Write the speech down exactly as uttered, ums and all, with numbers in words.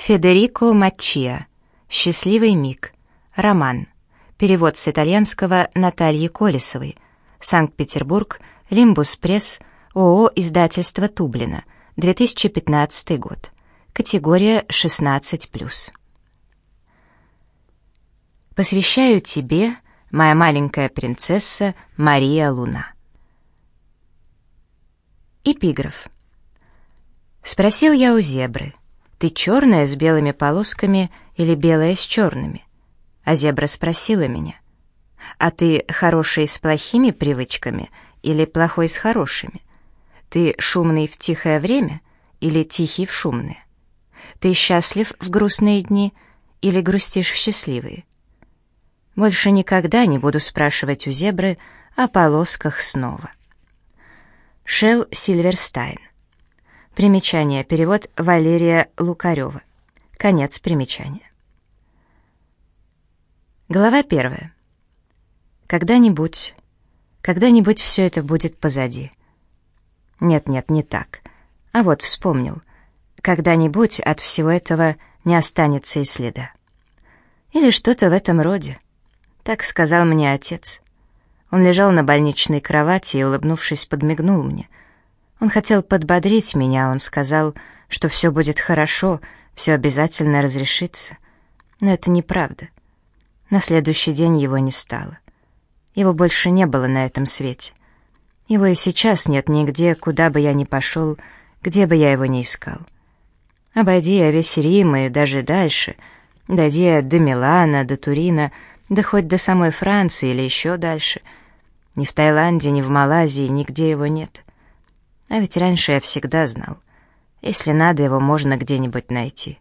Федерико Маччиа. «Счастливый миг». Роман. Перевод с итальянского Натальи Колесовой. Санкт-Петербург. Лимбус Пресс. ООО «Издательство Тублино». две тысячи пятнадцатый год. Категория шестнадцать плюс. Посвящаю тебе, моя маленькая принцесса Мария Луна. Эпиграф. Спросил я у зебры: ты черная с белыми полосками или белая с черными? А зебра спросила меня: а ты хороший с плохими привычками или плохой с хорошими? Ты шумный в тихое время или тихий в шумное? Ты счастлив в грустные дни или грустишь в счастливые? Больше никогда не буду спрашивать у зебры о полосках снова. Шелл Сильверстайн. Примечание. Перевод Валерия Лукарева. Конец примечания. Глава первая. Когда-нибудь, когда-нибудь все это будет позади. Нет-нет, не так. А вот вспомнил. Когда-нибудь от всего этого не останется и следа. Или что-то в этом роде. Так сказал мне отец. Он лежал на больничной кровати и, улыбнувшись, подмигнул мне. Он хотел подбодрить меня, он сказал, что все будет хорошо, все обязательно разрешится. Но это неправда. На следующий день его не стало. Его больше не было на этом свете. Его и сейчас нет нигде, куда бы я ни пошел, где бы я его ни искал. Обойди я весь Рим и даже дальше, дойди я до Милана, до Турина, да хоть до самой Франции или еще дальше. Ни в Таиланде, ни в Малайзии, нигде его нет. А ведь раньше я всегда знал, если надо, его можно где-нибудь найти.